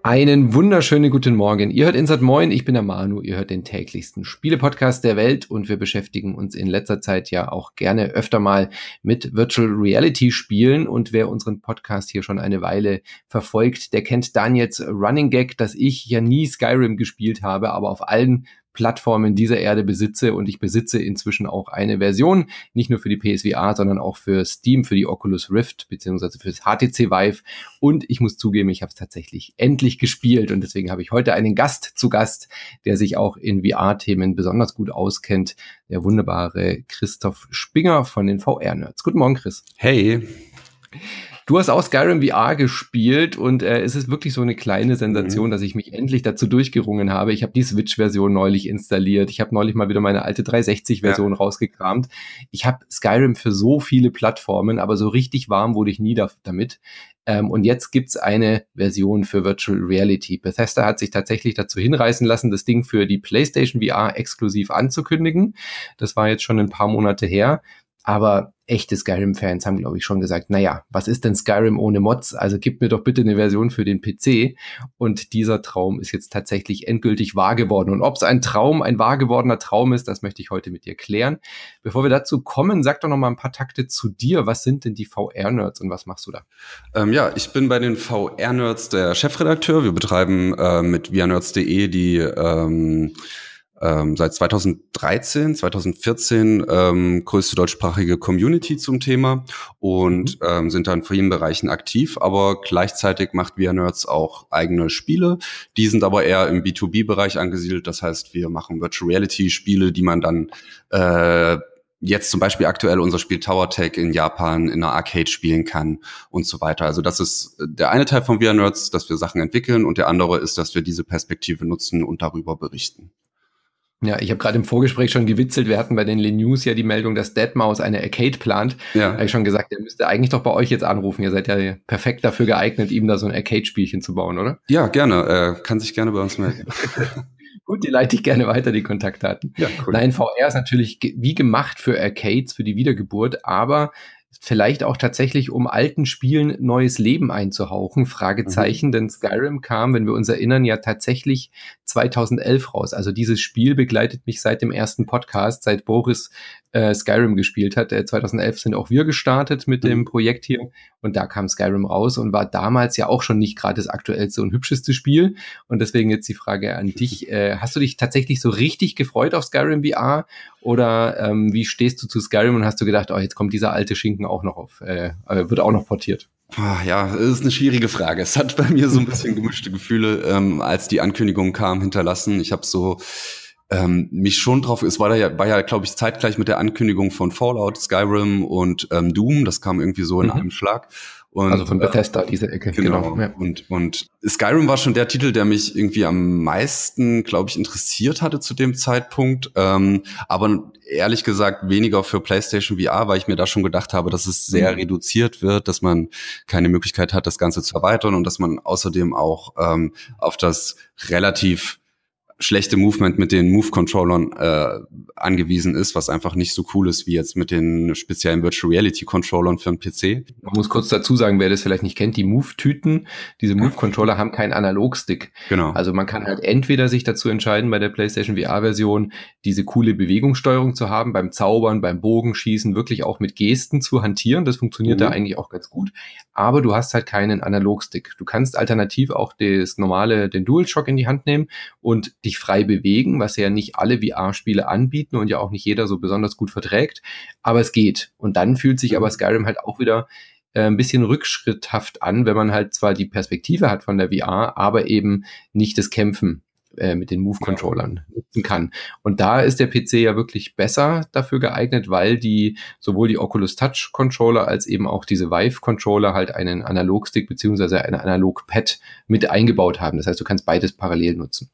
Einen wunderschönen guten Morgen. Ihr hört Insert Moin, ich bin der Manu, ihr hört den täglichsten Spiele-Podcast der Welt und wir beschäftigen uns in letzter Zeit ja auch gerne öfter mal mit Virtual Reality Spielen und wer unseren Podcast hier schon eine Weile verfolgt, der kennt Daniels Running Gag, dass ich ja nie Skyrim gespielt habe, aber auf allen Plattformen dieser Erde besitze und ich besitze inzwischen auch eine Version, nicht nur für die PSVR, sondern auch für Steam, für die Oculus Rift beziehungsweise für das HTC Vive und ich muss zugeben, ich habe es tatsächlich endlich gespielt und deswegen habe ich heute einen Gast zu Gast, der sich auch in VR-Themen besonders gut auskennt, der wunderbare Christoph Spinger von den VR-Nerds. Guten Morgen, Chris. Hey. Du hast auch Skyrim VR gespielt und es ist wirklich so eine kleine Sensation, dass ich mich endlich dazu durchgerungen habe. Ich habe die Switch-Version neulich installiert. Ich habe neulich mal wieder meine alte 360-Version rausgekramt. Ich habe Skyrim für so viele Plattformen, aber so richtig warm wurde ich nie damit. Und jetzt gibt's eine Version für Virtual Reality. Bethesda hat sich tatsächlich dazu hinreißen lassen, das Ding für die PlayStation VR exklusiv anzukündigen. Das war jetzt schon ein paar Monate her. Aber echte Skyrim-Fans haben, glaube ich, schon gesagt, naja, was ist denn Skyrim ohne Mods? Also gib mir doch bitte eine Version für den PC. Und dieser Traum ist jetzt tatsächlich endgültig wahr geworden. Und ob es ein wahr gewordener Traum ist, das möchte ich heute mit dir klären. Bevor wir dazu kommen, sag doch noch mal ein paar Takte zu dir. Was sind denn die VR-Nerds und was machst du da? Ja, ich bin bei den VR-Nerds der Chefredakteur. Wir betreiben mit vrnerds.de die seit 2013, 2014 größte deutschsprachige Community zum Thema und sind da in vielen Bereichen aktiv, aber gleichzeitig macht VR-Nerds auch eigene Spiele. Die sind aber eher im B2B-Bereich angesiedelt, das heißt, wir machen Virtual Reality-Spiele, die man dann jetzt zum Beispiel aktuell unser Spiel Tower Tech in Japan in einer Arcade spielen kann und so weiter. Also das ist der eine Teil von VR-Nerds, dass wir Sachen entwickeln und der andere ist, dass wir diese Perspektive nutzen und darüber berichten. Ja, ich habe gerade im Vorgespräch schon gewitzelt, wir hatten bei den News ja die Meldung, dass Deadmau5 eine Arcade plant. Ja. Da habe ich schon gesagt, der müsste eigentlich doch bei euch jetzt anrufen. Ihr seid ja perfekt dafür geeignet, ihm da so ein Arcade-Spielchen zu bauen, oder? Ja, gerne. Kann sich gerne bei uns melden. Gut, die leite ich gerne weiter, die Kontaktdaten. Ja, cool. Nein, VR ist natürlich wie gemacht für Arcades, für die Wiedergeburt, aber vielleicht auch tatsächlich, um alten Spielen neues Leben einzuhauchen, Fragezeichen, denn Skyrim kam, wenn wir uns erinnern, ja tatsächlich 2011 raus. Also dieses Spiel begleitet mich seit dem ersten Podcast, seit Boris Skyrim gespielt hat. 2011 sind auch wir gestartet mit dem Projekt hier und da kam Skyrim raus und war damals ja auch schon nicht gerade das aktuellste und hübscheste Spiel und deswegen jetzt die Frage an dich. Hast du dich tatsächlich so richtig gefreut auf Skyrim VR oder wie stehst du zu Skyrim und hast du gedacht, oh, jetzt kommt dieser alte Schinken auch noch wird auch noch portiert? Ja, das ist eine schwierige Frage. Es hat bei mir so ein bisschen gemischte Gefühle, als die Ankündigung kam, hinterlassen. Ich habe so mich schon drauf, es war ja, glaube ich, zeitgleich mit der Ankündigung von Fallout, Skyrim und Doom. Das kam irgendwie so in einem Schlag. Und, also von Bethesda, diese Ecke. Genau. Ja. Und Skyrim war schon der Titel, der mich irgendwie am meisten, glaube ich, interessiert hatte zu dem Zeitpunkt. Aber ehrlich gesagt weniger für PlayStation VR, weil ich mir da schon gedacht habe, dass es sehr reduziert wird, dass man keine Möglichkeit hat, das Ganze zu erweitern und dass man außerdem auch auf das relativ schlechte Movement mit den Move-Controllern angewiesen ist, was einfach nicht so cool ist wie jetzt mit den speziellen Virtual Reality-Controllern für den PC. Man muss kurz dazu sagen, wer das vielleicht nicht kennt, die Move-Tüten, diese Move-Controller haben keinen Analogstick. Genau. Also man kann halt entweder sich dazu entscheiden, bei der PlayStation VR-Version diese coole Bewegungssteuerung zu haben, beim Zaubern, beim Bogenschießen, wirklich auch mit Gesten zu hantieren. Das funktioniert da eigentlich auch ganz gut. Aber du hast halt keinen Analogstick. Du kannst alternativ auch den DualShock in die Hand nehmen und dich frei bewegen, was ja nicht alle VR-Spiele anbieten und ja auch nicht jeder so besonders gut verträgt, aber es geht. Und dann fühlt sich aber Skyrim halt auch wieder ein bisschen rückschritthaft an, wenn man halt zwar die Perspektive hat von der VR, aber eben nicht das Kämpfen mit den Move-Controllern nutzen kann. Und da ist der PC ja wirklich besser dafür geeignet, weil sowohl die Oculus Touch Controller als eben auch diese Vive Controller halt einen Analogstick beziehungsweise ein Analog-Pad mit eingebaut haben. Das heißt, du kannst beides parallel nutzen.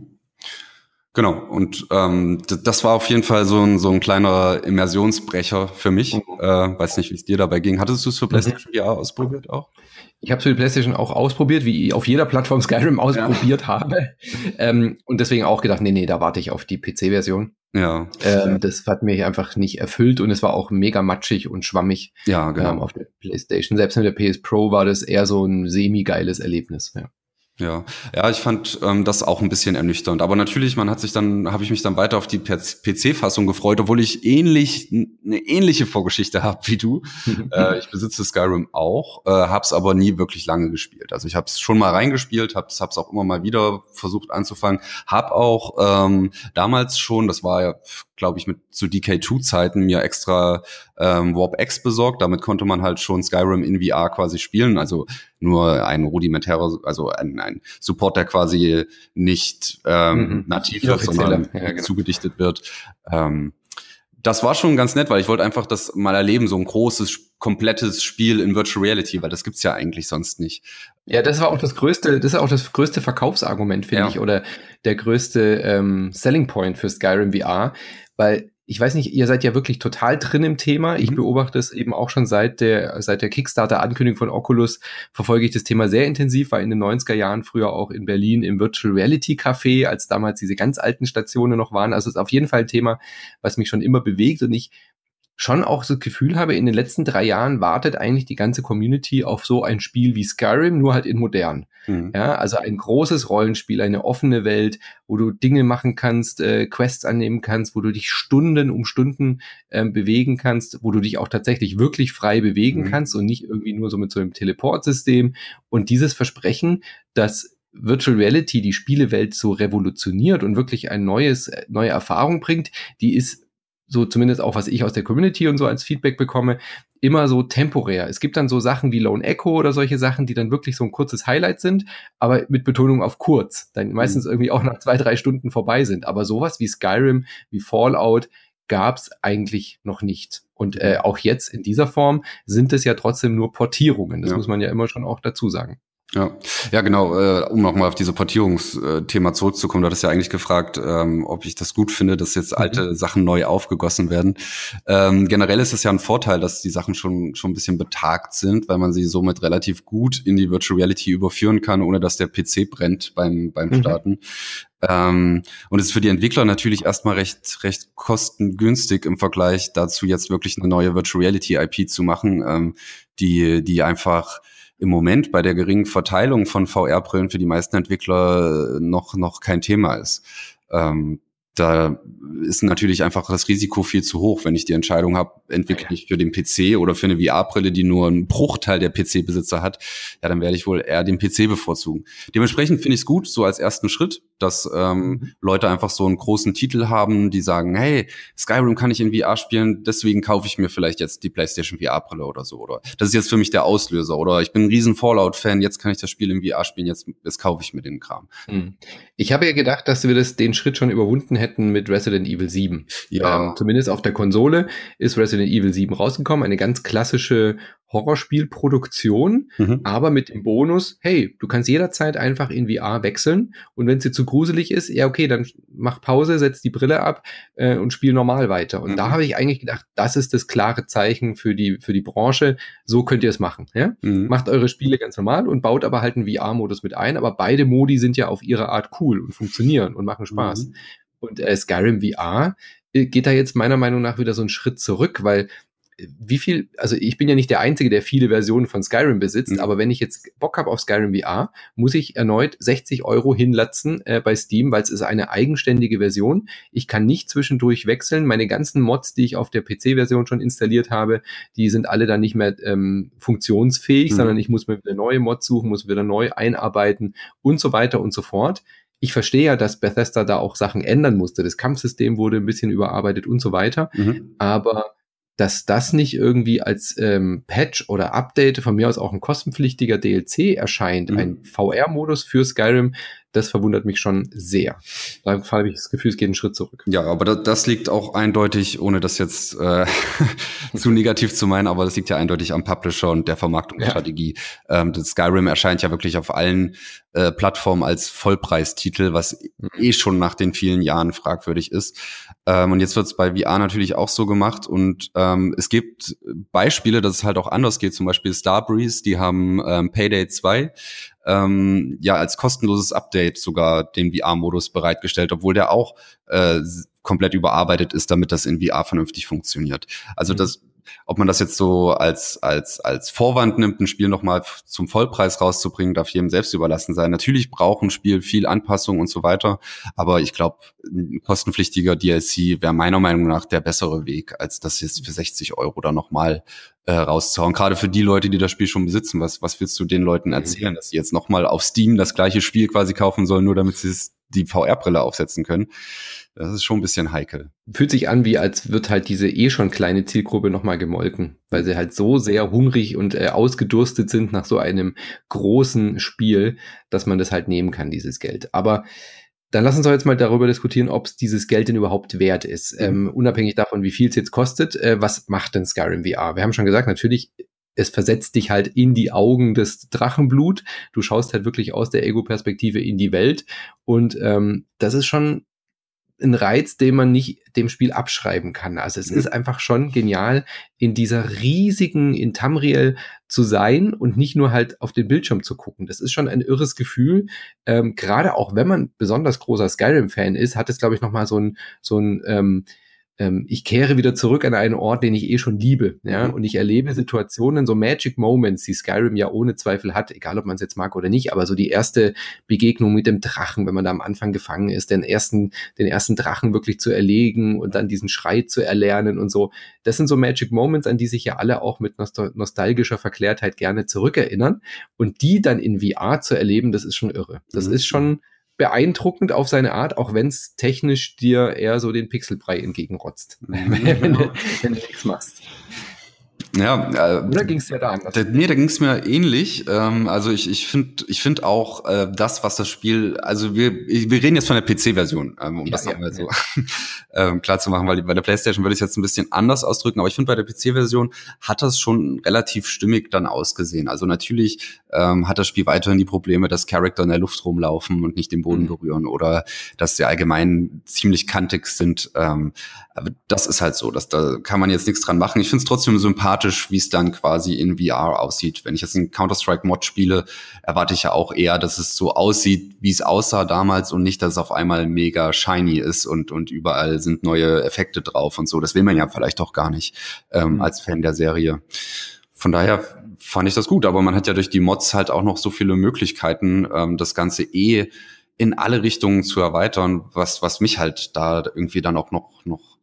Genau, und das war auf jeden Fall so ein kleiner Immersionsbrecher für mich. Weiß nicht, wie es dir dabei ging. Hattest du es für PlayStation VR ausprobiert auch? Ich habe es für die PlayStation auch ausprobiert, wie ich auf jeder Plattform Skyrim ausprobiert habe. Und deswegen auch gedacht, nee, da warte ich auf die PC-Version. Ja. Das hat mich einfach nicht erfüllt und es war auch mega matschig und schwammig ja, genau. Auf der PlayStation. Selbst mit der PS Pro war das eher so ein semi-geiles Erlebnis. Ja. Ja, ja, ich fand das auch ein bisschen ernüchternd. Aber natürlich, habe ich mich dann weiter auf die PC-Fassung gefreut, obwohl ich eine ähnliche Vorgeschichte habe wie du. Ich besitze Skyrim auch, hab's aber nie wirklich lange gespielt. Also ich habe es schon mal reingespielt, hab's auch immer mal wieder versucht anzufangen. Hab auch damals schon, das war ja, glaube ich, mit zu DK2-Zeiten mir extra Warp X besorgt. Damit konnte man halt schon Skyrim in VR quasi spielen. Also nur ein rudimentärer, also ein Support, der quasi nicht nativ wird, sondern genau, zugedichtet wird. Das war schon ganz nett, weil ich wollte einfach das mal erleben, so ein großes, komplettes Spiel in Virtual Reality, weil das gibt's ja eigentlich sonst nicht. Ja, das ist auch das größte Verkaufsargument, finde ich, oder der größte Selling Point für Skyrim VR, weil ich weiß nicht, ihr seid ja wirklich total drin im Thema. Ich beobachte es eben auch schon seit der Kickstarter-Ankündigung von Oculus, verfolge ich das Thema sehr intensiv, war in den 90er Jahren früher auch in Berlin im Virtual Reality Café, als damals diese ganz alten Stationen noch waren. Also es ist auf jeden Fall ein Thema, was mich schon immer bewegt und ich schon auch so das Gefühl habe, in den letzten 3 Jahren wartet eigentlich die ganze Community auf so ein Spiel wie Skyrim, nur halt in modern. Ja, also ein großes Rollenspiel, eine offene Welt, wo du Dinge machen kannst, Quests annehmen kannst, wo du dich Stunden um Stunden bewegen kannst, wo du dich auch tatsächlich wirklich frei bewegen kannst und nicht irgendwie nur so mit so einem Teleportsystem. Und dieses Versprechen, dass Virtual Reality die Spielewelt so revolutioniert und wirklich neue Erfahrung bringt, die ist so zumindest auch, was ich aus der Community und so als Feedback bekomme, immer so temporär. Es gibt dann so Sachen wie Lone Echo oder solche Sachen, die dann wirklich so ein kurzes Highlight sind, aber mit Betonung auf kurz, dann meistens irgendwie auch nach 2-3 Stunden vorbei sind. Aber sowas wie Skyrim, wie Fallout gab's eigentlich noch nicht. Und auch jetzt in dieser Form sind es ja trotzdem nur Portierungen. Das muss man ja immer schon auch dazu sagen. Ja, genau, um nochmal auf diese Portierungsthema zurückzukommen, du hattest ja eigentlich gefragt, ob ich das gut finde, dass jetzt alte Sachen neu aufgegossen werden. Generell ist es ja ein Vorteil, dass die Sachen schon ein bisschen betagt sind, weil man sie somit relativ gut in die Virtual Reality überführen kann, ohne dass der PC brennt beim Starten. Und es ist für die Entwickler natürlich erstmal recht kostengünstig im Vergleich dazu, jetzt wirklich eine neue Virtual Reality IP zu machen, die einfach im Moment bei der geringen Verteilung von VR-Brillen für die meisten Entwickler noch kein Thema ist. Da ist natürlich einfach das Risiko viel zu hoch, wenn ich die Entscheidung habe, entwickle ich für den PC oder für eine VR-Brille, die nur einen Bruchteil der PC-Besitzer hat, ja, dann werde ich wohl eher den PC bevorzugen. Dementsprechend finde ich es gut, so als ersten Schritt, dass Leute einfach so einen großen Titel haben, die sagen, hey, Skyrim kann ich in VR spielen, deswegen kaufe ich mir vielleicht jetzt die PlayStation VR-Brille oder so. Oder das ist jetzt für mich der Auslöser. Oder ich bin ein riesen Fallout-Fan, jetzt kann ich das Spiel in VR spielen, jetzt kaufe ich mir den Kram. Ich habe ja gedacht, dass wir den Schritt schon überwunden hätten mit Resident Evil 7. Ja. Zumindest auf der Konsole ist Resident Evil 7 rausgekommen, eine ganz klassische Horrorspielproduktion, aber mit dem Bonus, hey, du kannst jederzeit einfach in VR wechseln und wenn es dir zu gruselig ist, ja okay, dann mach Pause, setz die Brille ab und spiel normal weiter. Und da habe ich eigentlich gedacht, das ist das klare Zeichen für die Branche, so könnt ihr es machen. Ja? Macht eure Spiele ganz normal und baut aber halt einen VR-Modus mit ein, aber beide Modi sind ja auf ihre Art cool und funktionieren und machen Spaß. Und Skyrim VR geht da jetzt meiner Meinung nach wieder so einen Schritt zurück, weil also ich bin ja nicht der Einzige, der viele Versionen von Skyrim besitzt, aber wenn ich jetzt Bock habe auf Skyrim VR, muss ich erneut 60 € hinlatzen bei Steam, weil es ist eine eigenständige Version. Ich kann nicht zwischendurch wechseln. Meine ganzen Mods, die ich auf der PC-Version schon installiert habe, die sind alle dann nicht mehr funktionsfähig, sondern ich muss mir wieder neue Mods suchen, muss wieder neu einarbeiten und so weiter und so fort. Ich verstehe ja, dass Bethesda da auch Sachen ändern musste. Das Kampfsystem wurde ein bisschen überarbeitet und so weiter, aber dass das nicht irgendwie als Patch oder Update, von mir aus auch ein kostenpflichtiger DLC erscheint, ein VR-Modus für Skyrim, das verwundert mich schon sehr. Da habe ich das Gefühl, es geht einen Schritt zurück. Ja, aber das liegt auch eindeutig, ohne das jetzt zu negativ zu meinen, aber das liegt ja eindeutig am Publisher und der Vermarktungsstrategie. Das Skyrim erscheint ja wirklich auf allen Plattformen als Vollpreistitel, was schon nach den vielen Jahren fragwürdig ist. Und jetzt wird es bei VR natürlich auch so gemacht und es gibt Beispiele, dass es halt auch anders geht, zum Beispiel Starbreeze, die haben Payday 2 als kostenloses Update sogar den VR-Modus bereitgestellt, obwohl der auch komplett überarbeitet ist, damit das in VR vernünftig funktioniert. Also ob man das jetzt so als Vorwand nimmt, ein Spiel nochmal zum Vollpreis rauszubringen, darf jedem selbst überlassen sein. Natürlich braucht ein Spiel viel Anpassung und so weiter, aber ich glaube, ein kostenpflichtiger DLC wäre meiner Meinung nach der bessere Weg, als das jetzt für 60 Euro da nochmal rauszuhauen. Gerade für die Leute, die das Spiel schon besitzen, was willst du den Leuten erzählen, dass sie jetzt nochmal auf Steam das gleiche Spiel quasi kaufen sollen, nur damit sie die VR-Brille aufsetzen können? Das ist schon ein bisschen heikel. Fühlt sich an, wie als wird halt diese schon kleine Zielgruppe nochmal gemolken, weil sie halt so sehr hungrig und ausgedurstet sind nach so einem großen Spiel, dass man das halt nehmen kann, dieses Geld. Aber dann lass uns doch jetzt mal darüber diskutieren, ob es dieses Geld denn überhaupt wert ist. Unabhängig davon, wie viel es jetzt kostet, was macht denn Skyrim VR? Wir haben schon gesagt, natürlich, es versetzt dich halt in die Augen des Drachenblut. Du schaust halt wirklich aus der Ego-Perspektive in die Welt. Und das ist schon ein Reiz, den man nicht dem Spiel abschreiben kann. Also es ist einfach schon genial, in in Tamriel zu sein und nicht nur halt auf den Bildschirm zu gucken. Das ist schon ein irres Gefühl. Gerade auch wenn man besonders großer Skyrim-Fan ist, hat es, glaube ich, nochmal so ein ich kehre wieder zurück an einen Ort, den ich schon liebe, ja, und ich erlebe Situationen, so Magic Moments, die Skyrim ja ohne Zweifel hat, egal ob man es jetzt mag oder nicht, aber so die erste Begegnung mit dem Drachen, wenn man da am Anfang gefangen ist, den ersten Drachen wirklich zu erlegen und dann diesen Schrei zu erlernen und so, das sind so Magic Moments, an die sich ja alle auch mit nostalgischer Verklärtheit gerne zurückerinnern, und die dann in VR zu erleben, das ist schon irre. Das ist schon beeindruckend auf seine Art, auch wenn es technisch dir eher so den Pixelbrei entgegenrotzt, wenn du nichts machst. Ja, oder ging es dir da anders? Nee, da ging es mir ähnlich. Also ich finde auch das, was das Spiel, also wir reden jetzt von der PC-Version, das nochmal so klar zu machen, weil bei der PlayStation würde ich es jetzt ein bisschen anders ausdrücken, aber ich finde, bei der PC-Version hat das schon relativ stimmig dann ausgesehen. Also natürlich hat das Spiel weiterhin die Probleme, dass Charakter in der Luft rumlaufen und nicht den Boden berühren oder dass sie allgemein ziemlich kantig sind. Aber das ist halt so, da kann man jetzt nichts dran machen. Ich finde es trotzdem sympathisch, wie es dann quasi in VR aussieht. Wenn ich jetzt einen Counter-Strike-Mod spiele, erwarte ich ja auch eher, dass es so aussieht, wie es aussah damals und nicht, dass es auf einmal mega shiny ist und überall sind neue Effekte drauf und so. Das will man ja vielleicht auch gar nicht als Fan der Serie. Von daher fand ich das gut, aber man hat ja durch die Mods halt auch noch so viele Möglichkeiten, das Ganze in alle Richtungen zu erweitern, was mich halt da irgendwie dann auch noch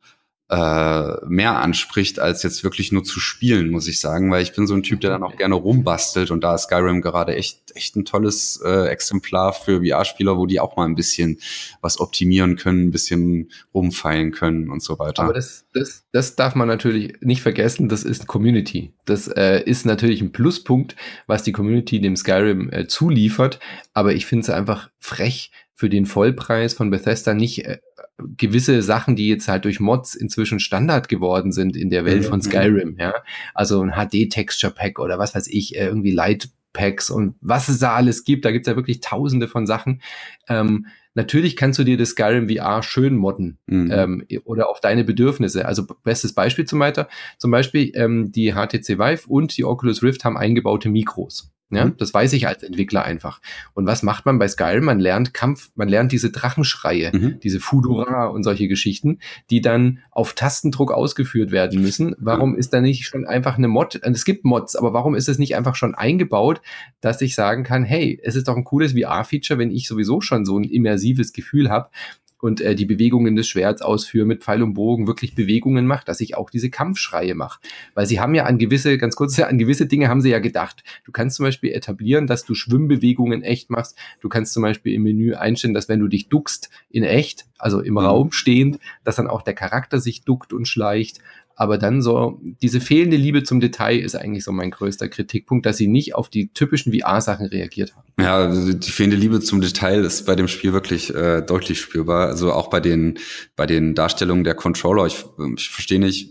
mehr anspricht, als jetzt wirklich nur zu spielen, muss ich sagen, weil ich bin so ein Typ, der dann auch gerne rumbastelt, und da ist Skyrim gerade echt ein tolles Exemplar für VR-Spieler, wo die auch mal ein bisschen was optimieren können, ein bisschen rumfeilen können und so weiter. Aber das darf man natürlich nicht vergessen, das ist Community. Das ist natürlich ein Pluspunkt, was die Community dem Skyrim zuliefert, aber ich finde es einfach frech, für den Vollpreis von Bethesda nicht gewisse Sachen, die jetzt halt durch Mods inzwischen Standard geworden sind in der Welt von Skyrim, ja. Also ein HD-Texture-Pack oder was weiß ich, irgendwie Light-Packs und was es da alles gibt. Da gibt's ja wirklich tausende von Sachen. Natürlich kannst du dir das Skyrim VR schön modden oder auf deine Bedürfnisse. Also bestes Beispiel zum Beispiel die HTC Vive und die Oculus Rift haben eingebaute Mikros. Ja, das weiß ich als Entwickler einfach. Und was macht man bei Skyrim? Man lernt diese Drachenschreie, diese Fudora und solche Geschichten, die dann auf Tastendruck ausgeführt werden müssen. Warum ist da nicht schon einfach eine Mod? Es gibt Mods, aber warum ist es nicht einfach schon eingebaut, dass ich sagen kann, hey, es ist doch ein cooles VR-Feature, wenn ich sowieso schon so ein immersives Gefühl habe und die Bewegungen des Schwerts ausführe, mit Pfeil und Bogen wirklich Bewegungen mache, dass ich auch diese Kampfschreie mache. Weil sie haben ja an gewisse Dinge haben sie ja gedacht. Du kannst zum Beispiel etablieren, dass du Schwimmbewegungen echt machst. Du kannst zum Beispiel im Menü einstellen, dass wenn du dich duckst in echt, also im Raum stehend, dass dann auch der Charakter sich duckt und schleicht. Aber dann so, diese fehlende Liebe zum Detail ist eigentlich so mein größter Kritikpunkt, dass sie nicht auf die typischen VR-Sachen reagiert haben. Ja, also die fehlende Liebe zum Detail ist bei dem Spiel wirklich deutlich spürbar. Also auch bei den Darstellungen der Controller. Ich verstehe nicht,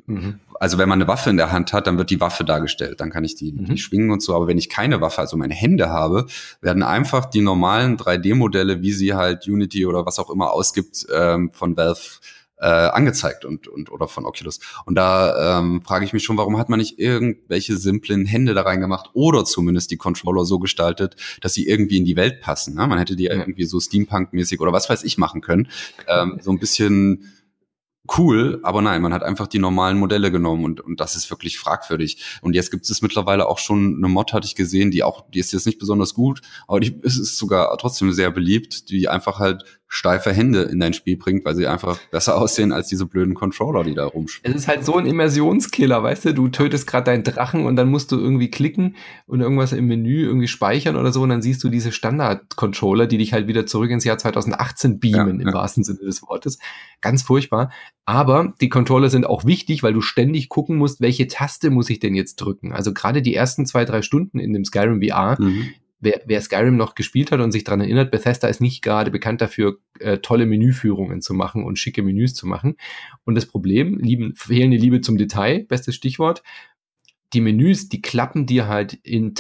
also wenn man eine Waffe in der Hand hat, dann wird die Waffe dargestellt. Dann kann ich die schwingen und so. Aber wenn ich keine Waffe, also meine Hände habe, werden einfach die normalen 3D-Modelle, wie sie halt Unity oder was auch immer ausgibt, von Valve angezeigt oder von Oculus. Und da frage ich mich schon, warum hat man nicht irgendwelche simplen Hände da reingemacht oder zumindest die Controller so gestaltet, dass sie irgendwie in die Welt passen. Ne? Man hätte die irgendwie so Steampunk-mäßig oder was weiß ich machen können. So ein bisschen cool, aber nein, man hat einfach die normalen Modelle genommen und das ist wirklich fragwürdig. Und jetzt gibt es mittlerweile auch schon eine Mod, hatte ich gesehen, die ist jetzt nicht besonders gut, aber es ist sogar trotzdem sehr beliebt, die einfach halt steife Hände in dein Spiel bringt, weil sie einfach besser aussehen als diese blöden Controller, die da rumspielen. Es ist halt so ein Immersionskiller, weißt du tötest gerade deinen Drachen und dann musst du irgendwie klicken und irgendwas im Menü irgendwie speichern oder so und dann siehst du diese Standard-Controller, die dich halt wieder zurück ins Jahr 2018 beamen, im wahrsten Sinne des Wortes. Ganz furchtbar. Aber die Controller sind auch wichtig, weil du ständig gucken musst, welche Taste muss ich denn jetzt drücken. Also gerade die ersten 2-3 Stunden in dem Skyrim VR, wer Skyrim noch gespielt hat und sich daran erinnert, Bethesda ist nicht gerade bekannt dafür, tolle Menüführungen zu machen und schicke Menüs zu machen. Und das Problem, fehlende Liebe zum Detail, bestes Stichwort, die Menüs, die klappen dir halt in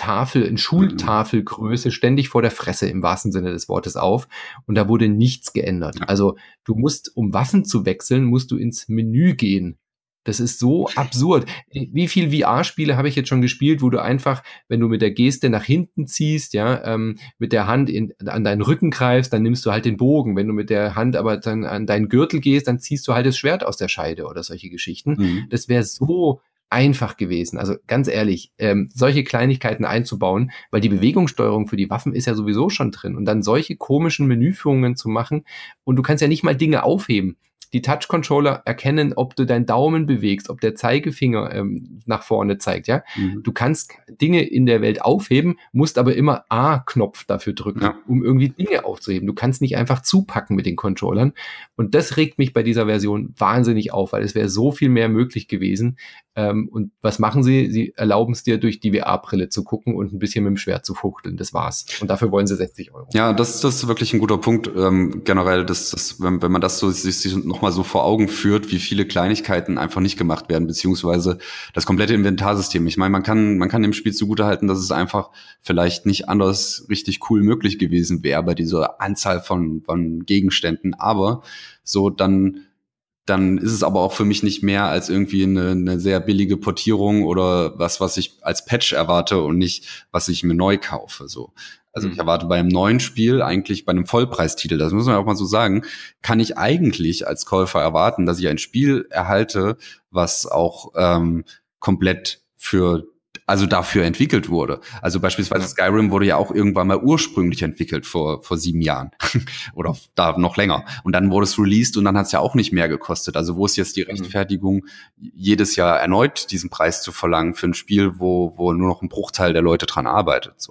Schultafelgröße ständig vor der Fresse im wahrsten Sinne des Wortes auf und da wurde nichts geändert. Also du musst, um Waffen zu wechseln, musst du ins Menü gehen. Das ist so absurd. Wie viel VR-Spiele habe ich jetzt schon gespielt, wo du einfach, wenn du mit der Geste nach hinten ziehst, mit der Hand an deinen Rücken greifst, dann nimmst du halt den Bogen. Wenn du mit der Hand aber dann an deinen Gürtel gehst, dann ziehst du halt das Schwert aus der Scheide oder solche Geschichten. Das wäre so einfach gewesen. Also ganz ehrlich, solche Kleinigkeiten einzubauen, weil die Bewegungssteuerung für die Waffen ist ja sowieso schon drin und dann solche komischen Menüführungen zu machen und du kannst ja nicht mal Dinge aufheben. Die Touch-Controller erkennen, ob du deinen Daumen bewegst, ob der Zeigefinger nach vorne zeigt, ja. Du kannst Dinge in der Welt aufheben, musst aber immer A-Knopf dafür drücken, um irgendwie Dinge aufzuheben. Du kannst nicht einfach zupacken mit den Controllern. Und das regt mich bei dieser Version wahnsinnig auf, weil es wäre so viel mehr möglich gewesen. Und was machen sie? Sie erlauben es dir, durch die VR-Brille zu gucken und ein bisschen mit dem Schwert zu fuchteln. Das war's. Und dafür wollen sie 60 €. Ja, das ist wirklich ein guter Punkt. Generell, wenn man das so sich noch mal so vor Augen führt, wie viele Kleinigkeiten einfach nicht gemacht werden, beziehungsweise das komplette Inventarsystem. Ich meine, man kann dem Spiel zugutehalten, dass es einfach vielleicht nicht anders richtig cool möglich gewesen wäre bei dieser Anzahl von Gegenständen, aber so dann ist es aber auch für mich nicht mehr als irgendwie eine sehr billige Portierung oder was ich als Patch erwarte und nicht, was ich mir neu kaufe, so. Also ich erwarte bei einem neuen Spiel, eigentlich bei einem Vollpreistitel, das muss man auch mal so sagen, kann ich eigentlich als Käufer erwarten, dass ich ein Spiel erhalte, was auch komplett dafür entwickelt wurde. Also beispielsweise Skyrim wurde ja auch irgendwann mal ursprünglich entwickelt vor 7 Jahren oder da noch länger. Und dann wurde es released und dann hat es ja auch nicht mehr gekostet. Also wo ist jetzt die Rechtfertigung, jedes Jahr erneut diesen Preis zu verlangen für ein Spiel, wo nur noch ein Bruchteil der Leute dran arbeitet? So.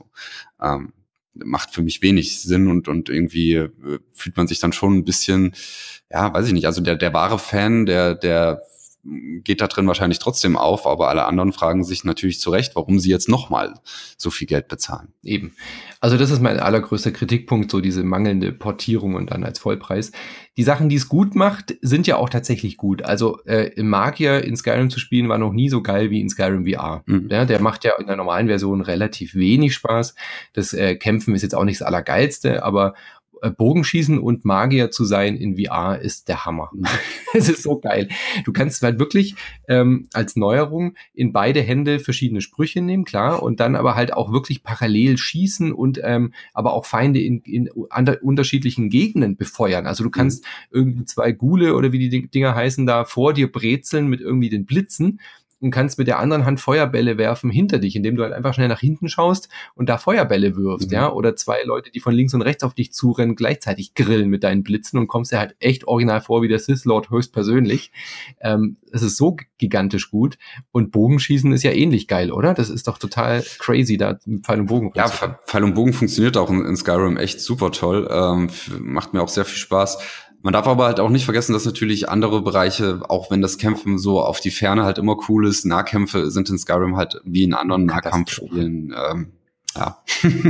Macht für mich wenig Sinn und irgendwie fühlt man sich dann schon ein bisschen, ja, weiß ich nicht, also der wahre Fan, der geht da drin wahrscheinlich trotzdem auf, aber alle anderen fragen sich natürlich zu Recht, warum sie jetzt nochmal so viel Geld bezahlen. Eben. Also das ist mein allergrößter Kritikpunkt, so diese mangelnde Portierung und dann als Vollpreis. Die Sachen, die es gut macht, sind ja auch tatsächlich gut. Also im Magier in Skyrim zu spielen war noch nie so geil wie in Skyrim VR. Ja, der macht ja in der normalen Version relativ wenig Spaß. Das Kämpfen ist jetzt auch nicht das Allergeilste, aber Bogenschießen und Magier zu sein in VR ist der Hammer. Es ist so geil. Du kannst halt wirklich als Neuerung in beide Hände verschiedene Sprüche nehmen, klar, und dann aber halt auch wirklich parallel schießen und aber auch Feinde in unterschiedlichen Gegenden befeuern. Also du kannst irgendwie 2 Ghule oder wie die Dinger heißen da vor dir brezeln mit irgendwie den Blitzen und kannst mit der anderen Hand Feuerbälle werfen hinter dich, indem du halt einfach schnell nach hinten schaust und da Feuerbälle wirfst, ja, oder 2 Leute, die von links und rechts auf dich zurennen, gleichzeitig grillen mit deinen Blitzen und kommst dir halt echt original vor wie der Sith Lord höchstpersönlich. Es ist so gigantisch gut und Bogenschießen ist ja ähnlich geil, oder? Das ist doch total crazy, da mit Pfeil und Bogen. Ja, Pfeil und Bogen funktioniert auch in Skyrim echt super toll, macht mir auch sehr viel Spaß. Man darf aber halt auch nicht vergessen, dass natürlich andere Bereiche, auch wenn das Kämpfen so auf die Ferne halt immer cool ist, Nahkämpfe sind in Skyrim halt wie in anderen Nahkampfspielen, ja,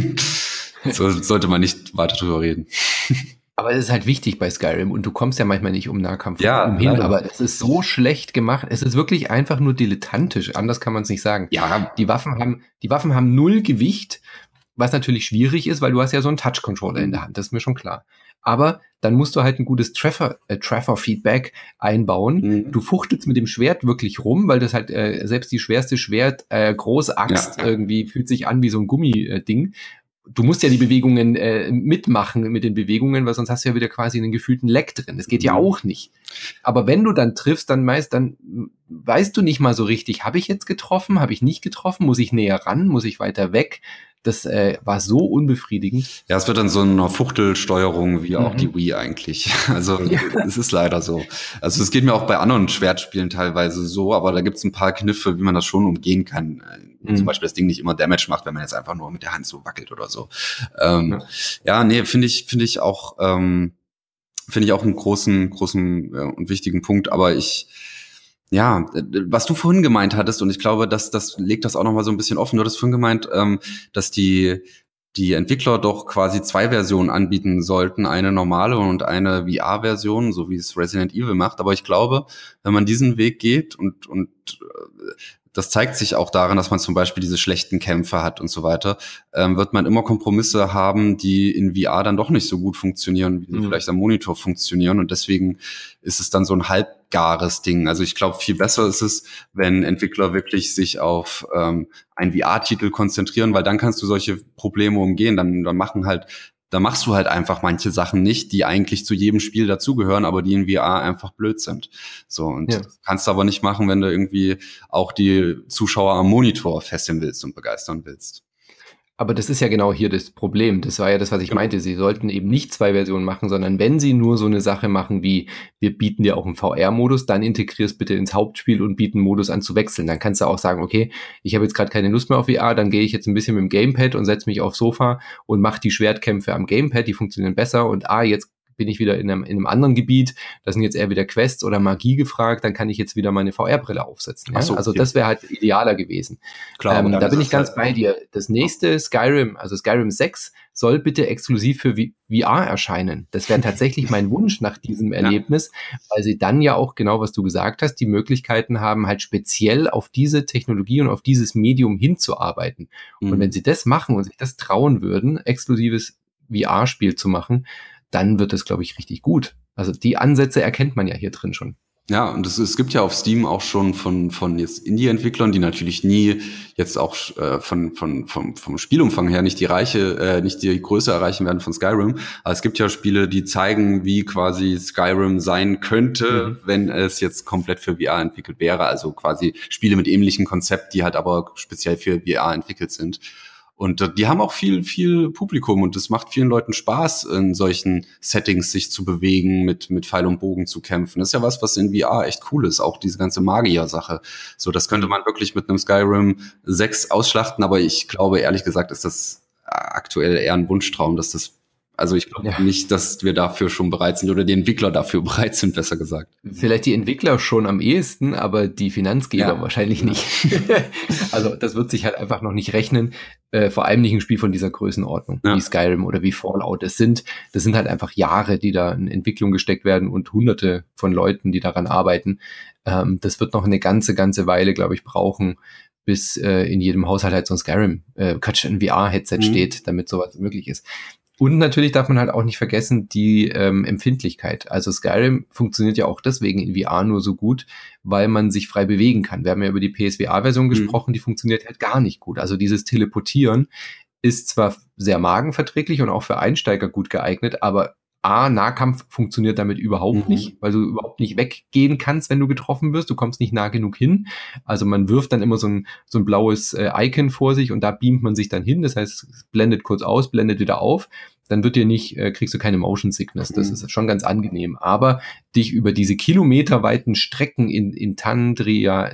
so sollte man nicht weiter drüber reden. Aber es ist halt wichtig bei Skyrim und du kommst ja manchmal nicht um Nahkampf umhin, aber es ist so schlecht gemacht. Es ist wirklich einfach nur dilettantisch. Anders kann man es nicht sagen. Ja, die Waffen haben 0 Gewicht, was natürlich schwierig ist, weil du hast ja so einen Touch-Controller in der Hand. Das ist mir schon klar. Aber dann musst du halt ein gutes Treffer-Feedback einbauen. Du fuchtelst mit dem Schwert wirklich rum, weil das halt selbst die schwerste Großaxt irgendwie fühlt sich an wie so ein Gummiding. du musst ja die Bewegungen mitmachen mit den Bewegungen, weil sonst hast du ja wieder quasi einen gefühlten Leck drin. Das geht ja auch nicht. Aber wenn du dann triffst, dann weißt du nicht mal so richtig, habe ich jetzt getroffen, habe ich nicht getroffen, muss ich näher ran, muss ich weiter weg? Das war so unbefriedigend. Ja, es wird dann so eine Fuchtelsteuerung wie auch die Wii eigentlich. Also es ist leider so. Also es geht mir auch bei anderen Schwertspielen teilweise so, aber da gibt es ein paar Kniffe, wie man das schon umgehen kann. Zum Beispiel das Ding nicht immer Damage macht, wenn man jetzt einfach nur mit der Hand so wackelt oder so. Finde ich auch einen großen und wichtigen Punkt. Aber was du vorhin gemeint hattest, und ich glaube, das legt das auch noch mal so ein bisschen offen. Du hattest vorhin gemeint, dass die Entwickler doch quasi 2 Versionen anbieten sollten, eine normale und eine VR-Version, so wie es Resident Evil macht. Aber ich glaube, wenn man diesen Weg geht und das zeigt sich auch daran, dass man zum Beispiel diese schlechten Kämpfe hat und so weiter, wird man immer Kompromisse haben, die in VR dann doch nicht so gut funktionieren, wie sie vielleicht am Monitor funktionieren. Und deswegen ist es dann so ein halbgares Ding. Also ich glaube, viel besser ist es, wenn Entwickler wirklich sich auf einen VR-Titel konzentrieren, weil dann kannst du solche Probleme umgehen. Da machst du halt einfach manche Sachen nicht, die eigentlich zu jedem Spiel dazugehören, aber die in VR einfach blöd sind. So, und das kannst du aber nicht machen, wenn du irgendwie auch die Zuschauer am Monitor fesseln willst und begeistern willst. Aber das ist ja genau hier das Problem. Das war ja das, was ich meinte. Sie sollten eben nicht 2 Versionen machen, sondern wenn sie nur so eine Sache machen wie, wir bieten dir auch einen VR-Modus, dann integrier's bitte ins Hauptspiel und bieten Modus an zu wechseln. Dann kannst du auch sagen, okay, ich habe jetzt gerade keine Lust mehr auf VR, dann gehe ich jetzt ein bisschen mit dem Gamepad und setze mich aufs Sofa und mache die Schwertkämpfe am Gamepad, die funktionieren besser und jetzt bin ich wieder in einem anderen Gebiet, da sind jetzt eher wieder Quests oder Magie gefragt, dann kann ich jetzt wieder meine VR-Brille aufsetzen. Ja? Also das wäre halt idealer gewesen. Klar, da bin ich ganz bei dir. Das nächste Skyrim, also Skyrim 6, soll bitte exklusiv für VR erscheinen. Das wäre tatsächlich mein Wunsch nach diesem Erlebnis, weil sie dann ja auch genau, was du gesagt hast, die Möglichkeiten haben, halt speziell auf diese Technologie und auf dieses Medium hinzuarbeiten. Und wenn sie das machen und sich das trauen würden, exklusives VR-Spiel zu machen, dann wird es, glaube ich, richtig gut. Also die Ansätze erkennt man ja hier drin schon. Ja, und es gibt ja auf Steam auch schon von jetzt Indie-Entwicklern, die natürlich nie jetzt auch vom Spielumfang her nicht die Größe erreichen werden von Skyrim. Aber es gibt ja Spiele, die zeigen, wie quasi Skyrim sein könnte, wenn es jetzt komplett für VR entwickelt wäre. Also quasi Spiele mit ähnlichem Konzept, die halt aber speziell für VR entwickelt sind. Und die haben auch viel Publikum und es macht vielen Leuten Spaß, in solchen Settings sich zu bewegen, mit Pfeil und Bogen zu kämpfen. Das ist ja was in VR echt cool ist, auch diese ganze Magier-Sache. So, das könnte man wirklich mit einem Skyrim 6 ausschlachten, aber ich glaube, ehrlich gesagt, ist das aktuell eher ein Wunschtraum, dass das Also ich glaube nicht, dass wir dafür schon bereit sind oder die Entwickler dafür bereit sind, besser gesagt. Vielleicht die Entwickler schon am ehesten, aber die Finanzgeber wahrscheinlich nicht. Also das wird sich halt einfach noch nicht rechnen. Vor allem nicht ein Spiel von dieser Größenordnung, wie Skyrim oder wie Fallout. Das sind halt einfach Jahre, die da in Entwicklung gesteckt werden und Hunderte von Leuten, die daran arbeiten. Das wird noch eine ganze Weile, glaube ich, brauchen, bis in jedem Haushalt halt so ein Skyrim, ein VR-Headset steht, damit sowas möglich ist. Und natürlich darf man halt auch nicht vergessen die Empfindlichkeit. Also Skyrim funktioniert ja auch deswegen in VR nur so gut, weil man sich frei bewegen kann. Wir haben ja über die PSVR-Version gesprochen, die funktioniert halt gar nicht gut. Also dieses Teleportieren ist zwar sehr magenverträglich und auch für Einsteiger gut geeignet, aber Nahkampf funktioniert damit überhaupt nicht, weil du überhaupt nicht weggehen kannst, wenn du getroffen wirst. Du kommst nicht nah genug hin. Also man wirft dann immer so ein blaues Icon vor sich und da beamt man sich dann hin. Das heißt, es blendet kurz aus, blendet wieder auf. Dann kriegst du keine Motion Sickness. Das ist schon ganz angenehm. Aber dich über diese kilometerweiten Strecken in Tandriel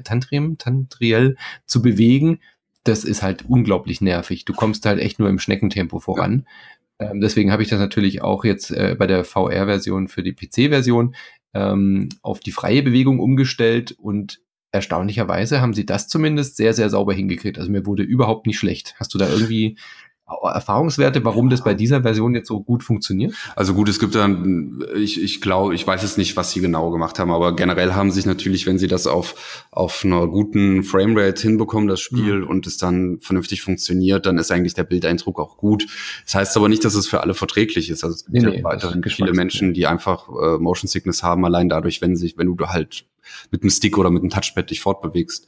zu bewegen, das ist halt unglaublich nervig. Du kommst halt echt nur im Schneckentempo voran. Deswegen habe ich das natürlich auch jetzt bei der VR-Version für die PC-Version auf die freie Bewegung umgestellt und erstaunlicherweise haben sie das zumindest sehr, sehr sauber hingekriegt. Also mir wurde überhaupt nicht schlecht. Hast du da irgendwie Erfahrungswerte, warum das bei dieser Version jetzt so gut funktioniert? Also gut, es gibt dann, ich glaube, ich weiß jetzt nicht, was sie genau gemacht haben, aber generell haben sich natürlich, wenn sie das auf einer guten Framerate hinbekommen, das Spiel, und es dann vernünftig funktioniert, dann ist eigentlich der Bildeindruck auch gut. Das heißt aber nicht, dass es für alle verträglich ist. Also es gibt ja weiterhin viele Menschen, die einfach Motion Sickness haben, allein dadurch, wenn du halt mit dem Stick oder mit dem Touchpad dich fortbewegst.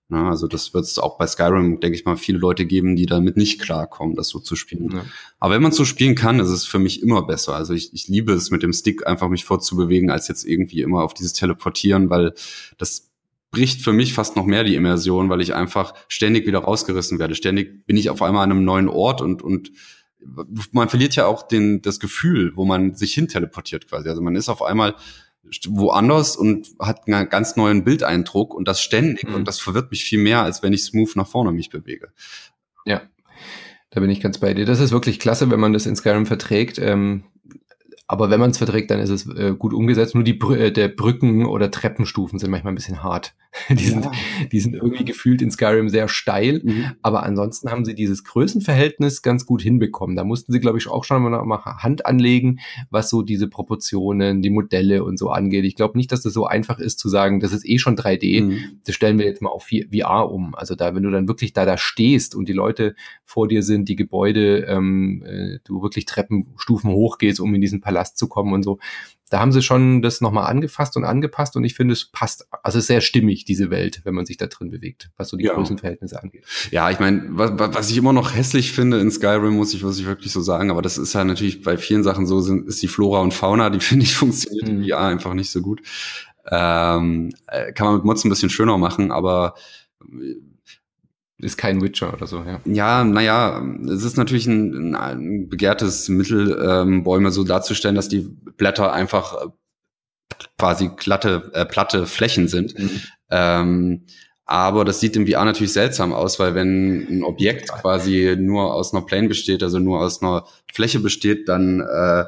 Ja, also das wird es auch bei Skyrim, denke ich mal, viele Leute geben, die damit nicht klarkommen, das so zu spielen. Ja. Aber wenn man es so spielen kann, ist es für mich immer besser. Also ich liebe es, mit dem Stick einfach mich fortzubewegen, als jetzt irgendwie immer auf dieses Teleportieren, weil das bricht für mich fast noch mehr die Immersion, weil ich einfach ständig wieder rausgerissen werde. Ständig bin ich auf einmal an einem neuen Ort und man verliert ja auch das Gefühl, wo man sich hin teleportiert quasi. Also man ist auf einmal woanders und hat einen ganz neuen Bildeindruck und das ständig und das verwirrt mich viel mehr, als wenn ich smooth nach vorne mich bewege. Ja, da bin ich ganz bei dir. Das ist wirklich klasse, wenn man das in Skyrim verträgt. Aber wenn man es verträgt, dann ist es gut umgesetzt. Nur der Brücken- oder Treppenstufen sind manchmal ein bisschen hart. Die sind irgendwie gefühlt in Skyrim sehr steil. Aber ansonsten haben sie dieses Größenverhältnis ganz gut hinbekommen. Da mussten sie, glaube ich, auch schon mal Hand anlegen, was so diese Proportionen, die Modelle und so angeht. Ich glaube nicht, dass das so einfach ist zu sagen, das ist eh schon 3D. Das stellen wir jetzt mal auf VR um. Also da, wenn du dann wirklich da stehst und die Leute vor dir sind, die Gebäude, du wirklich Treppenstufen hochgehst, um in diesen Palast zu kommen und so. Da haben sie schon das nochmal angefasst und angepasst und ich finde, es passt. Also es ist sehr stimmig, diese Welt, wenn man sich da drin bewegt, was so die Größenverhältnisse angeht. Ja, ich meine, was ich immer noch hässlich finde in Skyrim, muss ich wirklich so sagen, aber das ist ja natürlich bei vielen Sachen so, ist die Flora und Fauna, die finde ich funktioniert in VR einfach nicht so gut. Kann man mit Mods ein bisschen schöner machen, aber ist kein Witcher oder so, ja. Ja, naja, es ist natürlich ein begehrtes Mittel, Bäume so darzustellen, dass die Blätter einfach quasi platte Flächen sind. Aber das sieht im VR natürlich seltsam aus, weil wenn ein Objekt quasi nur aus einer Plane besteht, also nur aus einer Fläche besteht, dann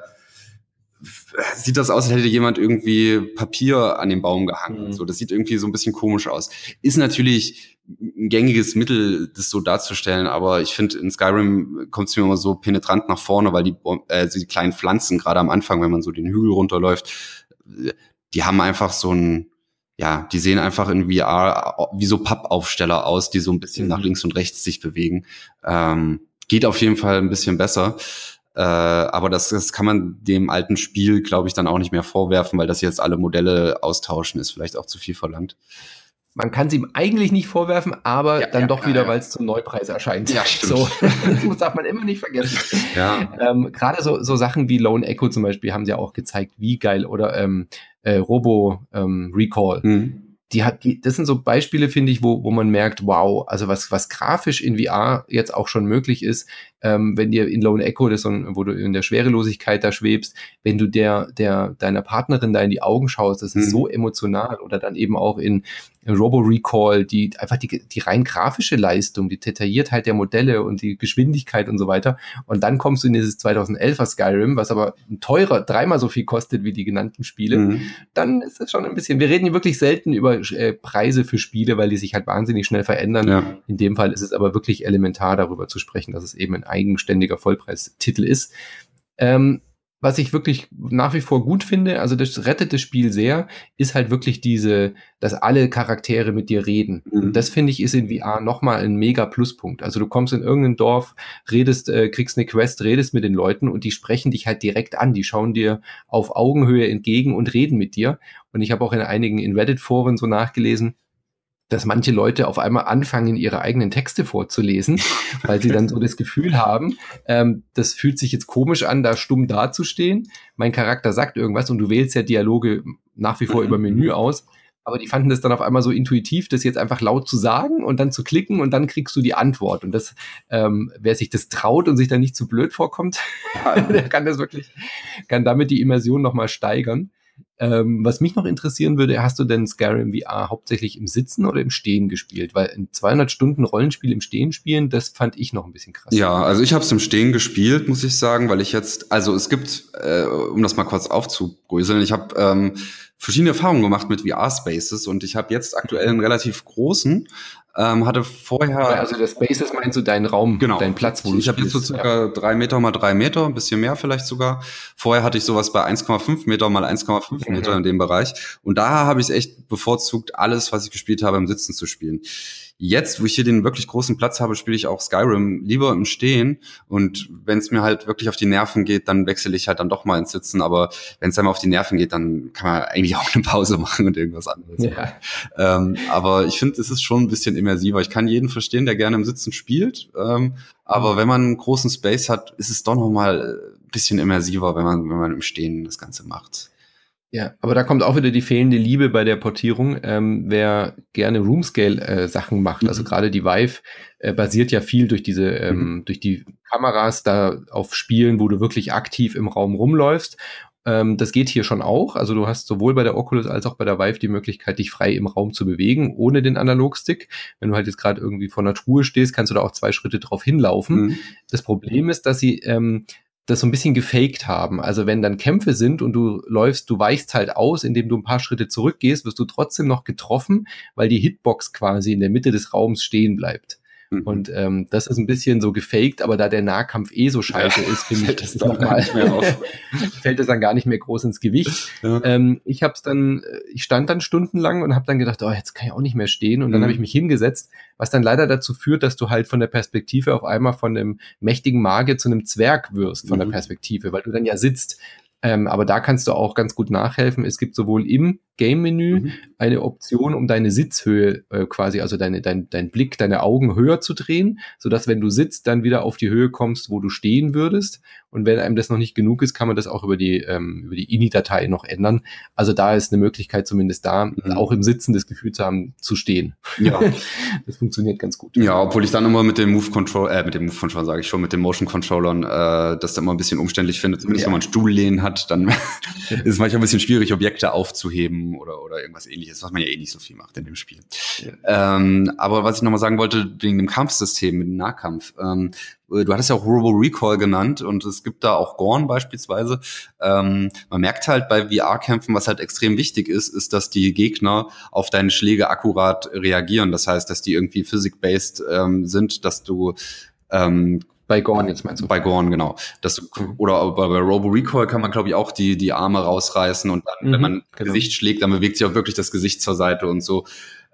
sieht das aus, als hätte jemand irgendwie Papier an den Baum gehangen. So, das sieht irgendwie so ein bisschen komisch aus. Ist natürlich ein gängiges Mittel, das so darzustellen, aber ich finde, in Skyrim kommt es mir immer so penetrant nach vorne, weil die kleinen Pflanzen, gerade am Anfang, wenn man so den Hügel runterläuft, die haben einfach so die sehen einfach in VR wie so Pappaufsteller aus, die so ein bisschen nach links und rechts sich bewegen. Geht auf jeden Fall ein bisschen besser. Aber das kann man dem alten Spiel, glaube ich, dann auch nicht mehr vorwerfen, weil das jetzt alle Modelle austauschen, ist vielleicht auch zu viel verlangt. Man kann es ihm eigentlich nicht vorwerfen, aber wieder, weil es zum Neupreis erscheint. Ja, stimmt. So, das darf man immer nicht vergessen. Gerade so Sachen wie Lone Echo zum Beispiel haben sie auch gezeigt, wie geil. Oder Robo Recall. Das sind so Beispiele, finde ich, wo man merkt, wow, also was grafisch in VR jetzt auch schon möglich ist, wenn dir in Lone Echo, wo du in der Schwerelosigkeit da schwebst, wenn du deiner Partnerin da in die Augen schaust, das ist so emotional. Oder dann eben auch in Robo Recall, die rein grafische Leistung, die Detailliertheit der Modelle und die Geschwindigkeit und so weiter. Und dann kommst du in dieses 2011er Skyrim, was aber teurer, 3-mal so viel kostet wie die genannten Spiele. Dann ist das schon ein bisschen, wir reden hier wirklich selten über Preise für Spiele, weil die sich halt wahnsinnig schnell verändern. Ja. In dem Fall ist es aber wirklich elementar, darüber zu sprechen, dass es eben ein eigenständiger Vollpreistitel ist. Was ich wirklich nach wie vor gut finde, also das rettet das Spiel sehr, ist halt wirklich dass alle Charaktere mit dir reden. Und das finde ich ist in VR nochmal ein mega Pluspunkt. Also du kommst in irgendein Dorf, kriegst eine Quest, redest mit den Leuten und die sprechen dich halt direkt an. Die schauen dir auf Augenhöhe entgegen und reden mit dir. Und ich habe auch in einigen Reddit-Foren so nachgelesen, dass manche Leute auf einmal anfangen, ihre eigenen Texte vorzulesen, weil sie dann so das Gefühl haben, das fühlt sich jetzt komisch an, da stumm dazustehen. Mein Charakter sagt irgendwas und du wählst ja Dialoge nach wie vor über Menü aus. Aber die fanden das dann auf einmal so intuitiv, das jetzt einfach laut zu sagen und dann zu klicken und dann kriegst du die Antwort. Und das, wer sich das traut und sich dann nicht zu blöd vorkommt, der kann damit die Immersion nochmal steigern. Was mich noch interessieren würde, hast du denn Skyrim VR hauptsächlich im Sitzen oder im Stehen gespielt? Weil ein 200 Stunden Rollenspiel im Stehen spielen, das fand ich noch ein bisschen krass. Ja, also ich habe es im Stehen gespielt, muss ich sagen, weil ich jetzt, also es gibt, um das mal kurz aufzubröseln, ich habe verschiedene Erfahrungen gemacht mit VR-Spaces und ich habe jetzt aktuell einen relativ großen, hatte vorher... Also der Spaces meinst du deinen Raum, genau, deinen Platz, wo du ich habe jetzt so circa 3 Meter mal 3 Meter, ein bisschen mehr vielleicht sogar. Vorher hatte ich sowas bei 1,5 Meter mal 1,5 Meter in dem Bereich. Und da habe ich echt bevorzugt, alles, was ich gespielt habe, im Sitzen zu spielen. Jetzt, wo ich hier den wirklich großen Platz habe, spiele ich auch Skyrim lieber im Stehen. Und wenn es mir halt wirklich auf die Nerven geht, dann wechsle ich halt dann doch mal ins Sitzen. Aber wenn es einem auf die Nerven geht, dann kann man eigentlich auch eine Pause machen und irgendwas anderes machen. Aber ich finde, es ist schon ein bisschen immersiver. Ich kann jeden verstehen, der gerne im Sitzen spielt. Aber wenn man einen großen Space hat, ist es doch noch mal ein bisschen immersiver, wenn man im Stehen das Ganze macht. Ja, aber da kommt auch wieder die fehlende Liebe bei der Portierung. Wer gerne Roomscale-Sachen macht, also gerade die Vive basiert ja viel durch diese durch die Kameras da auf Spielen, wo du wirklich aktiv im Raum rumläufst. Das geht hier schon auch. Also du hast sowohl bei der Oculus als auch bei der Vive die Möglichkeit, dich frei im Raum zu bewegen, ohne den Analogstick. Wenn du halt jetzt gerade irgendwie vor einer Truhe stehst, kannst du da auch 2 Schritte drauf hinlaufen. Das Problem ist, dass sie das so ein bisschen gefaked haben. Also wenn dann Kämpfe sind und du weichst halt aus, indem du ein paar Schritte zurückgehst, wirst du trotzdem noch getroffen, weil die Hitbox quasi in der Mitte des Raums stehen bleibt. Und das ist ein bisschen so gefaked, aber da der Nahkampf so scheiße ist, finde ich, das nochmal fällt es dann gar nicht mehr groß ins Gewicht. Ja. Ich stand dann stundenlang und habe dann gedacht, jetzt kann ich auch nicht mehr stehen. Und dann habe ich mich hingesetzt, was dann leider dazu führt, dass du halt von der Perspektive auf einmal von einem mächtigen Magier zu einem Zwerg wirst, von der Perspektive, weil du dann ja sitzt. Aber da kannst du auch ganz gut nachhelfen. Es gibt sowohl im Game-Menü eine Option, um deine Sitzhöhe quasi, also dein Blick, deine Augen höher zu drehen, sodass, wenn du sitzt, dann wieder auf die Höhe kommst, wo du stehen würdest. Und wenn einem das noch nicht genug ist, kann man das auch über die INI-Datei noch ändern. Also da ist eine Möglichkeit zumindest da, auch im Sitzen das Gefühl zu haben, zu stehen. Ja. Das funktioniert ganz gut. Ja, obwohl ich dann immer mit dem Move-Control sage ich schon, mit den Motion-Controllern das dann immer ein bisschen umständlich finde. Zumindest wenn man Stuhllehnen hat, dann ist es manchmal ein bisschen schwierig, Objekte aufzuheben oder irgendwas Ähnliches, was man ja nicht so viel macht in dem Spiel. Ja. Aber was ich nochmal sagen wollte, wegen dem Kampfsystem, mit dem Nahkampf, du hattest ja auch Robo Recall genannt und es gibt da auch Gorn beispielsweise. Man merkt halt bei VR-Kämpfen, was halt extrem wichtig ist, dass die Gegner auf deine Schläge akkurat reagieren. Das heißt, dass die irgendwie physics-based sind, dass du bei Gorn jetzt meinst du? Bei Gorn, genau. Oder bei Robo Recall kann man, glaube ich, auch die Arme rausreißen und dann, wenn man Gesicht schlägt, dann bewegt sich auch wirklich das Gesicht zur Seite und so.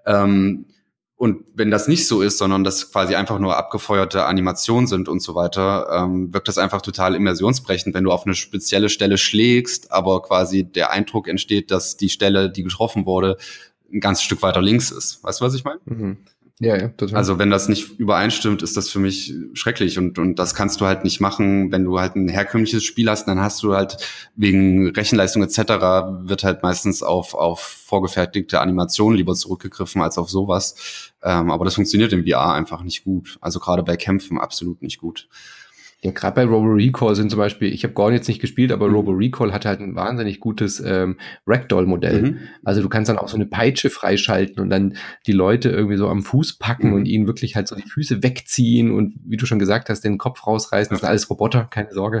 Und wenn das nicht so ist, sondern das quasi einfach nur abgefeuerte Animationen sind und so weiter, wirkt das einfach total immersionsbrechend, wenn du auf eine spezielle Stelle schlägst, aber quasi der Eindruck entsteht, dass die Stelle, die getroffen wurde, ein ganzes Stück weiter links ist. Weißt du, was ich meine? Ja, total. Also wenn das nicht übereinstimmt, ist das für mich schrecklich und das kannst du halt nicht machen, wenn du halt ein herkömmliches Spiel hast, dann hast du halt wegen Rechenleistung etc. wird halt meistens auf vorgefertigte Animationen lieber zurückgegriffen als auf sowas. Aber das funktioniert im VR einfach nicht gut. Also gerade bei Kämpfen absolut nicht gut. Ja, gerade bei Robo Recall sind zum Beispiel, ich habe Gorn jetzt nicht gespielt, aber Robo Recall hat halt ein wahnsinnig gutes Ragdoll-Modell. Also du kannst dann auch so eine Peitsche freischalten und dann die Leute irgendwie so am Fuß packen und ihnen wirklich halt so die Füße wegziehen und wie du schon gesagt hast, den Kopf rausreißen. Das sind alles Roboter, keine Sorge.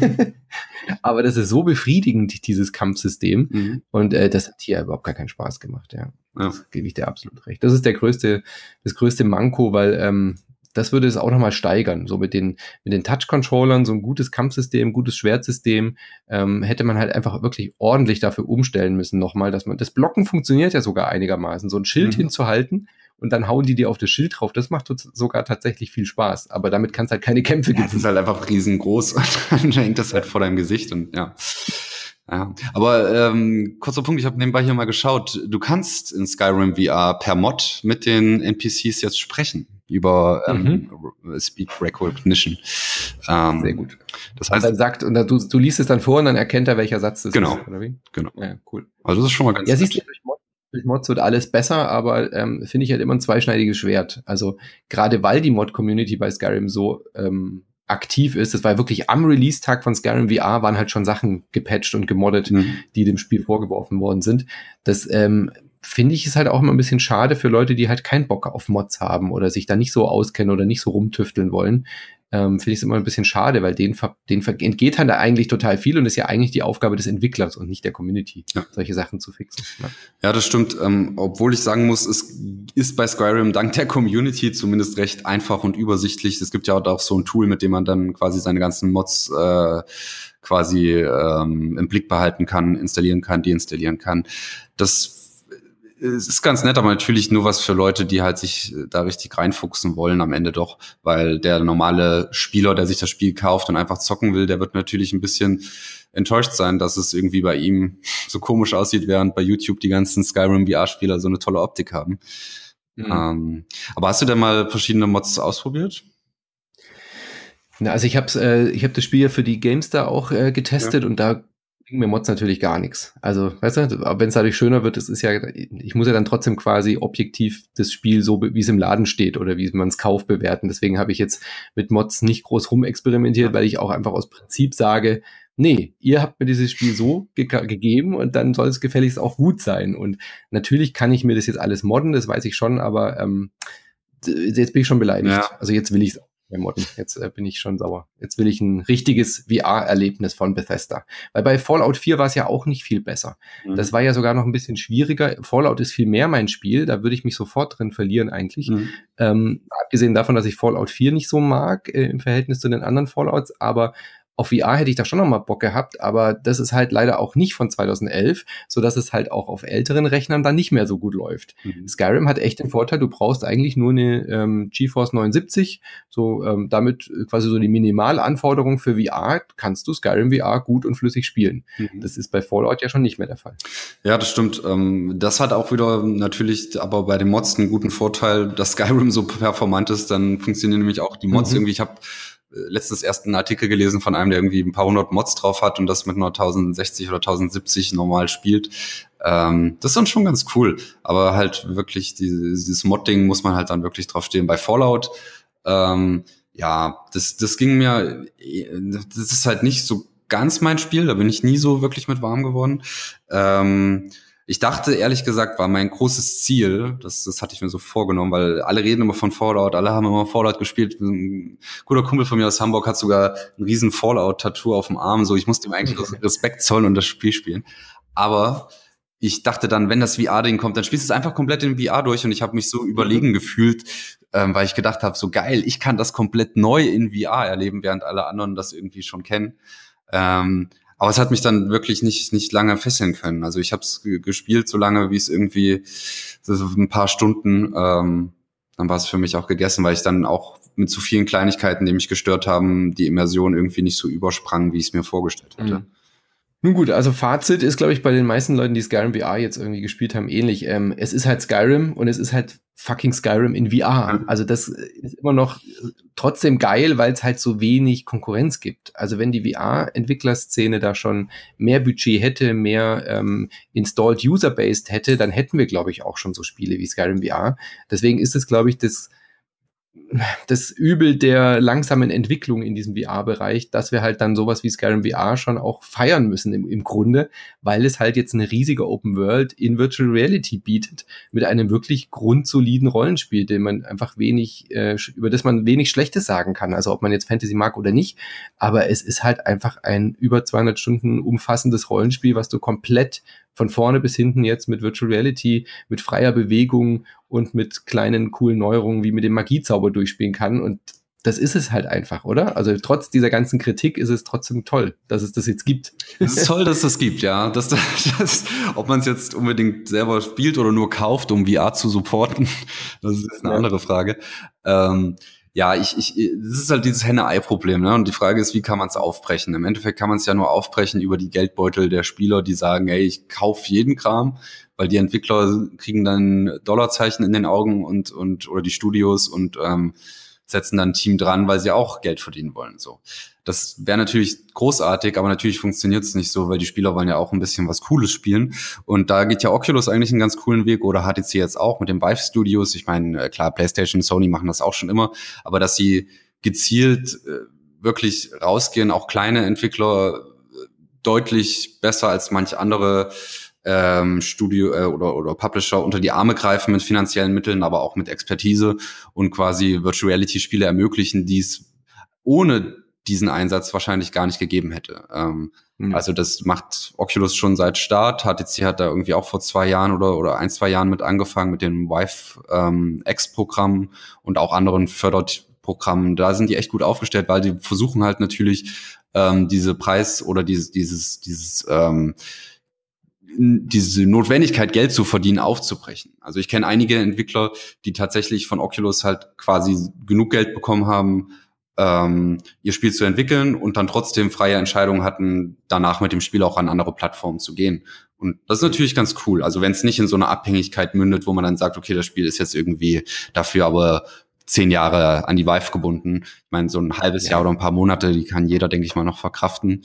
Aber das ist so befriedigend, dieses Kampfsystem. Und das hat hier überhaupt gar keinen Spaß gemacht, ja. Das gebe ich dir absolut recht. Das ist das größte Manko, weil das würde es auch nochmal steigern. So mit den Touch-Controllern, so ein gutes Kampfsystem, gutes Schwertsystem, hätte man halt einfach wirklich ordentlich dafür umstellen müssen nochmal, dass das Blocken funktioniert ja sogar einigermaßen. So ein Schild hinzuhalten und dann hauen die dir auf das Schild drauf. Das macht sogar tatsächlich viel Spaß. Aber damit kannst halt keine Kämpfe gewinnen. Das ist halt einfach riesengroß und dann hängt das halt vor deinem Gesicht und ja. Ja, aber kurzer Punkt, ich habe nebenbei hier mal geschaut, du kannst in Skyrim VR per Mod mit den NPCs jetzt sprechen über Speak Recognition. Sehr gut. Das heißt, und dann du liest es dann vor und dann erkennt er, welcher Satz das ist, oder wie? Genau. Ja, cool. Also das ist schon mal ganz siehst du, durch Mods wird alles besser, aber finde ich halt immer ein zweischneidiges Schwert. Also gerade weil die Mod-Community bei Skyrim so aktiv ist. Das war wirklich am Release-Tag von Skyrim VR waren halt schon Sachen gepatcht und gemoddet, die dem Spiel vorgeworfen worden sind. Das finde ich ist halt auch immer ein bisschen schade für Leute, die halt keinen Bock auf Mods haben oder sich da nicht so auskennen oder nicht so rumtüfteln wollen. Finde ich es immer ein bisschen schade, weil denen entgeht halt eigentlich total viel und ist ja eigentlich die Aufgabe des Entwicklers und nicht der Community, solche Sachen zu fixen. Ja, das stimmt. Obwohl ich sagen muss, es ist bei Skyrim dank der Community zumindest recht einfach und übersichtlich. Es gibt ja auch so ein Tool, mit dem man dann quasi seine ganzen Mods im Blick behalten kann, installieren kann, deinstallieren kann. Das es ist ganz nett, aber natürlich nur was für Leute, die halt sich da richtig reinfuchsen wollen am Ende doch, weil der normale Spieler, der sich das Spiel kauft und einfach zocken will, der wird natürlich ein bisschen enttäuscht sein, dass es irgendwie bei ihm so komisch aussieht, während bei YouTube die ganzen Skyrim VR-Spieler so eine tolle Optik haben. Aber hast du denn mal verschiedene Mods ausprobiert? Na, also ich habe das Spiel ja für die GameStar auch getestet und da bringen mir Mods natürlich gar nichts. Also, weißt du, wenn es dadurch schöner wird, ich muss ja dann trotzdem quasi objektiv das Spiel so, wie es im Laden steht oder wie man es kauft, bewerten. Deswegen habe ich jetzt mit Mods nicht groß rumexperimentiert, weil ich auch einfach aus Prinzip sage, nee, ihr habt mir dieses Spiel so gegeben und dann soll es gefälligst auch gut sein. Und natürlich kann ich mir das jetzt alles modden, das weiß ich schon, aber jetzt bin ich schon beleidigt. Ja. Also jetzt will ich es auch. Modden. Jetzt bin ich schon sauer. Jetzt will ich ein richtiges VR-Erlebnis von Bethesda. Weil bei Fallout 4 war es ja auch nicht viel besser. Das war ja sogar noch ein bisschen schwieriger. Fallout ist viel mehr mein Spiel. Da würde ich mich sofort drin verlieren eigentlich. Abgesehen davon, dass ich Fallout 4 nicht so mag im Verhältnis zu den anderen Fallouts. Aber auf VR hätte ich da schon noch mal Bock gehabt, aber das ist halt leider auch nicht von 2011, sodass es halt auch auf älteren Rechnern dann nicht mehr so gut läuft. Skyrim hat echt den Vorteil, du brauchst eigentlich nur eine GeForce 79, damit quasi so die Minimalanforderung für VR, kannst du Skyrim VR gut und flüssig spielen. Das ist bei Fallout ja schon nicht mehr der Fall. Ja, das stimmt. Das hat auch wieder natürlich aber bei den Mods einen guten Vorteil, dass Skyrim so performant ist, dann funktionieren nämlich auch die Mods irgendwie. Ich habe letztens erst einen Artikel gelesen von einem, der irgendwie ein paar hundert Mods drauf hat und das mit einer 1060 oder 1070 normal spielt. Das ist dann schon ganz cool. Aber halt wirklich dieses Mod-Ding muss man halt dann wirklich drauf stehen. Bei Fallout, das ging mir, das ist halt nicht so ganz mein Spiel. Da bin ich nie so wirklich mit warm geworden. Ich dachte, ehrlich gesagt, war mein großes Ziel, das hatte ich mir so vorgenommen, weil alle reden immer von Fallout, alle haben immer Fallout gespielt. Ein guter Kumpel von mir aus Hamburg hat sogar ein riesen Fallout-Tattoo auf dem Arm, so ich musste ihm eigentlich Respekt zollen und das Spiel spielen. Aber ich dachte dann, wenn das VR-Ding kommt, dann spielst du es einfach komplett in VR durch und ich habe mich so überlegen gefühlt, weil ich gedacht habe, so geil, ich kann das komplett neu in VR erleben, während alle anderen das irgendwie schon kennen. Aber es hat mich dann wirklich nicht lange fesseln können. Also ich habe es gespielt, so lange wie es irgendwie so ein paar Stunden. Dann war es für mich auch gegessen, weil ich dann auch mit zu vielen Kleinigkeiten, die mich gestört haben, die Immersion irgendwie nicht so übersprang, wie ich es mir vorgestellt hatte. Nun gut, also Fazit ist, glaube ich, bei den meisten Leuten, die Skyrim VR jetzt irgendwie gespielt haben, ähnlich. Es ist halt Skyrim und es ist halt fucking Skyrim in VR. Also das ist immer noch trotzdem geil, weil es halt so wenig Konkurrenz gibt. Also wenn die VR-Entwicklerszene da schon mehr Budget hätte, mehr installed User-Based hätte, dann hätten wir, glaube ich, auch schon so Spiele wie Skyrim VR. Deswegen ist es, glaube ich, das Übel der langsamen Entwicklung in diesem VR-Bereich, dass wir halt dann sowas wie Skyrim VR schon auch feiern müssen im Grunde, weil es halt jetzt eine riesige Open World in Virtual Reality bietet, mit einem wirklich grundsoliden Rollenspiel, den man einfach über das man wenig Schlechtes sagen kann, also ob man jetzt Fantasy mag oder nicht, aber es ist halt einfach ein über 200 Stunden umfassendes Rollenspiel, was du komplett von vorne bis hinten jetzt mit Virtual Reality, mit freier Bewegung und mit kleinen coolen Neuerungen wie mit dem Magiezauber durchspielen kann. Und das ist es halt einfach, oder? Also trotz dieser ganzen Kritik ist es trotzdem toll, dass es das jetzt gibt. Es ist toll, dass es das gibt, ja. Ob man es jetzt unbedingt selber spielt oder nur kauft, um VR zu supporten, das ist eine andere Frage. Das ist halt dieses Henne-Ei-Problem, ne? Und die Frage ist, wie kann man es aufbrechen? Im Endeffekt kann man es ja nur aufbrechen über die Geldbeutel der Spieler, die sagen, ey, ich kaufe jeden Kram, weil die Entwickler kriegen dann Dollarzeichen in den Augen oder die Studios und setzen dann ein Team dran, weil sie auch Geld verdienen wollen. So, das wäre natürlich großartig, aber natürlich funktioniert es nicht so, weil die Spieler wollen ja auch ein bisschen was Cooles spielen. Und da geht ja Oculus eigentlich einen ganz coolen Weg oder HTC jetzt auch mit den Vive Studios. Ich meine, klar, PlayStation, Sony machen das auch schon immer, aber dass sie gezielt wirklich rausgehen, auch kleine Entwickler deutlich besser als manch andere Studio oder Publisher unter die Arme greifen mit finanziellen Mitteln, aber auch mit Expertise und quasi Virtual Reality Spiele ermöglichen, die es ohne diesen Einsatz wahrscheinlich gar nicht gegeben hätte. Also das macht Oculus schon seit Start. HTC hat da irgendwie auch vor 2 Jahren oder 1-2 Jahren mit angefangen mit dem Vive X-Programm und auch anderen Förderprogrammen. Da sind die echt gut aufgestellt, weil die versuchen halt natürlich diese Preis oder dieses diese Notwendigkeit, Geld zu verdienen, aufzubrechen. Also ich kenne einige Entwickler, die tatsächlich von Oculus halt quasi genug Geld bekommen haben, ihr Spiel zu entwickeln und dann trotzdem freie Entscheidungen hatten, danach mit dem Spiel auch an andere Plattformen zu gehen. Und das ist natürlich ganz cool. Also wenn es nicht in so eine Abhängigkeit mündet, wo man dann sagt, okay, das Spiel ist jetzt irgendwie dafür aber 10 Jahre an die Vive gebunden. Ich meine, so ein halbes Jahr oder ein paar Monate, die kann jeder, denke ich mal, noch verkraften.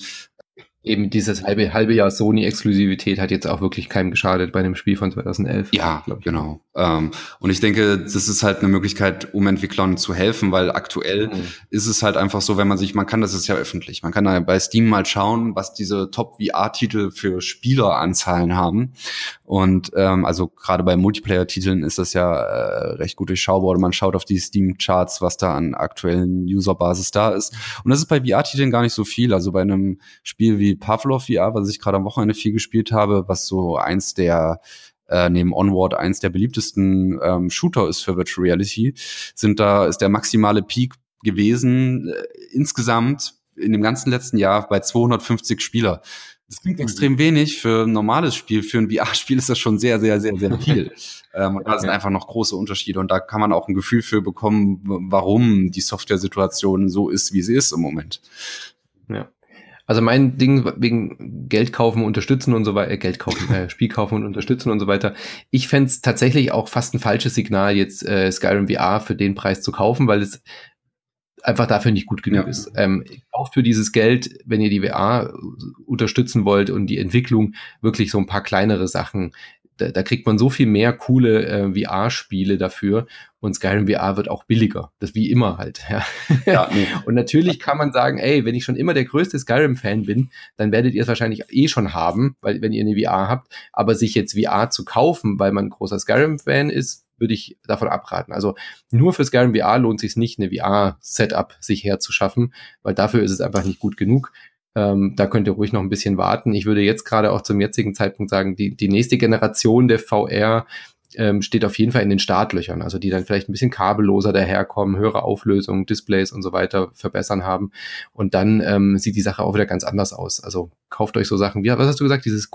Eben dieses halbe Jahr Sony-Exklusivität hat jetzt auch wirklich keinem geschadet bei dem Spiel von 2011. Ja, genau. Und ich denke, das ist halt eine Möglichkeit, um Entwicklern zu helfen, weil aktuell ist es halt einfach so, wenn man kann, das ist ja öffentlich, man kann da bei Steam mal schauen, was diese Top-VR-Titel für Spieleranzahlen haben. Und also gerade bei Multiplayer-Titeln ist das ja recht gut durchschaubar. Man schaut auf die Steam-Charts, was da an aktuellen Userbasis da ist. Und das ist bei VR-Titeln gar nicht so viel. Also bei einem Spiel wie Pavlov VR, was ich gerade am Wochenende viel gespielt habe, was so eins der neben Onward eins der beliebtesten Shooter ist für Virtual Reality, ist der maximale Peak gewesen insgesamt in dem ganzen letzten Jahr bei 250 Spieler. Das klingt extrem wenig für ein normales Spiel. Für ein VR-Spiel ist das schon sehr, sehr, sehr, sehr viel. Und da sind einfach noch große Unterschiede. Und da kann man auch ein Gefühl für bekommen, warum die Software-Situation so ist, wie sie ist im Moment. Ja. Also mein Ding wegen Geld kaufen, unterstützen und so weiter, Spiel kaufen und unterstützen und so weiter. Ich fände es tatsächlich auch fast ein falsches Signal, jetzt Skyrim VR für den Preis zu kaufen, weil es einfach dafür nicht gut genug ist. Kauft für dieses Geld, wenn ihr die VR unterstützen wollt und die Entwicklung, wirklich so ein paar kleinere Sachen. Da kriegt man so viel mehr coole VR-Spiele dafür und Skyrim VR wird auch billiger. Das wie immer halt. Ja. Und natürlich kann man sagen, ey, wenn ich schon immer der größte Skyrim-Fan bin, dann werdet ihr es wahrscheinlich schon haben, weil wenn ihr eine VR habt. Aber sich jetzt VR zu kaufen, weil man ein großer Skyrim-Fan ist, würde ich davon abraten. Also nur für Skyrim VR lohnt es sich nicht, eine VR-Setup sich herzuschaffen, weil dafür ist es einfach nicht gut genug. Da könnt ihr ruhig noch ein bisschen warten. Ich würde jetzt gerade auch zum jetzigen Zeitpunkt sagen, die nächste Generation der VR steht auf jeden Fall in den Startlöchern, also die dann vielleicht ein bisschen kabelloser daherkommen, höhere Auflösung, Displays und so weiter verbessern haben und dann sieht die Sache auch wieder ganz anders aus. Also kauft euch so Sachen wie, was hast du gesagt, dieses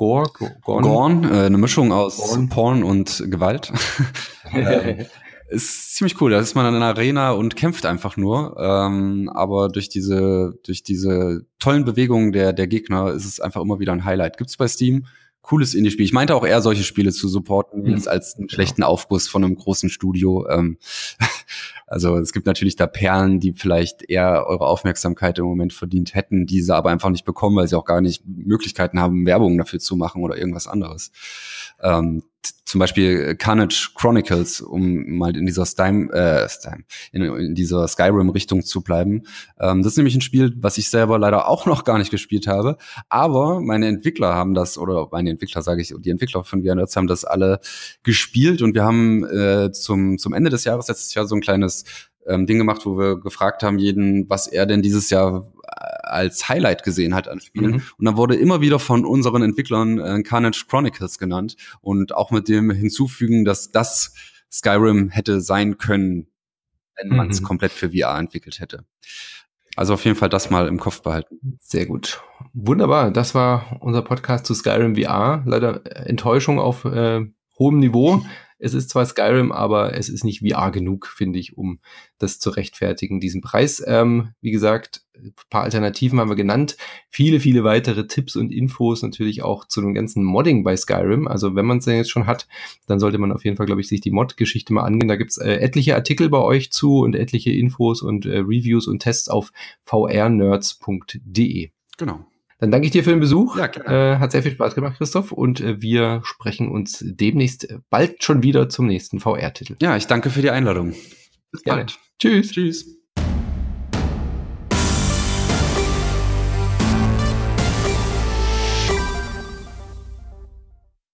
Gorn, eine Mischung aus Porn und Gewalt. Ist ziemlich cool, da ist man in einer Arena und kämpft einfach nur, aber durch diese tollen Bewegungen der Gegner ist es einfach immer wieder ein Highlight. Gibt's bei Steam, cooles Indie-Spiel. Ich meinte auch eher solche Spiele zu supporten, als einen schlechten Aufguss von einem großen Studio. Also es gibt natürlich da Perlen, die vielleicht eher eure Aufmerksamkeit im Moment verdient hätten, die sie aber einfach nicht bekommen, weil sie auch gar nicht Möglichkeiten haben, Werbung dafür zu machen oder irgendwas anderes. Zum Beispiel Carnage Chronicles, um mal in dieser in dieser Skyrim-Richtung zu bleiben. Das ist nämlich ein Spiel, was ich selber leider auch noch gar nicht gespielt habe, aber meine Entwickler haben das, oder meine Entwickler sage ich, die Entwickler von VR Nerds haben das alle gespielt und wir haben zum Ende des Jahres letztes Jahr so ein kleines Ding gemacht, wo wir gefragt haben jeden, was er denn dieses Jahr als Highlight gesehen hat an Spielen. Und dann wurde immer wieder von unseren Entwicklern Carnage Chronicles genannt und auch mit dem Hinzufügen, dass das Skyrim hätte sein können, wenn man es komplett für VR entwickelt hätte. Also auf jeden Fall das mal im Kopf behalten. Sehr gut. Wunderbar. Das war unser Podcast zu Skyrim VR. Leider Enttäuschung auf hohem Niveau. Es ist zwar Skyrim, aber es ist nicht VR genug, finde ich, um das zu rechtfertigen, diesen Preis. Wie gesagt, ein paar Alternativen haben wir genannt. Viele, viele weitere Tipps und Infos natürlich auch zu dem ganzen Modding bei Skyrim. Also wenn man es denn jetzt schon hat, dann sollte man auf jeden Fall, glaube ich, sich die Mod-Geschichte mal angehen. Da gibt's etliche Artikel bei euch zu und etliche Infos und Reviews und Tests auf vrnerds.de. Genau. Dann danke ich dir für den Besuch. Ja, klar. Hat sehr viel Spaß gemacht, Christoph. Und wir sprechen uns demnächst bald schon wieder zum nächsten VR-Titel. Ja, ich danke für die Einladung. Bis bald. Tschüss. Tschüss.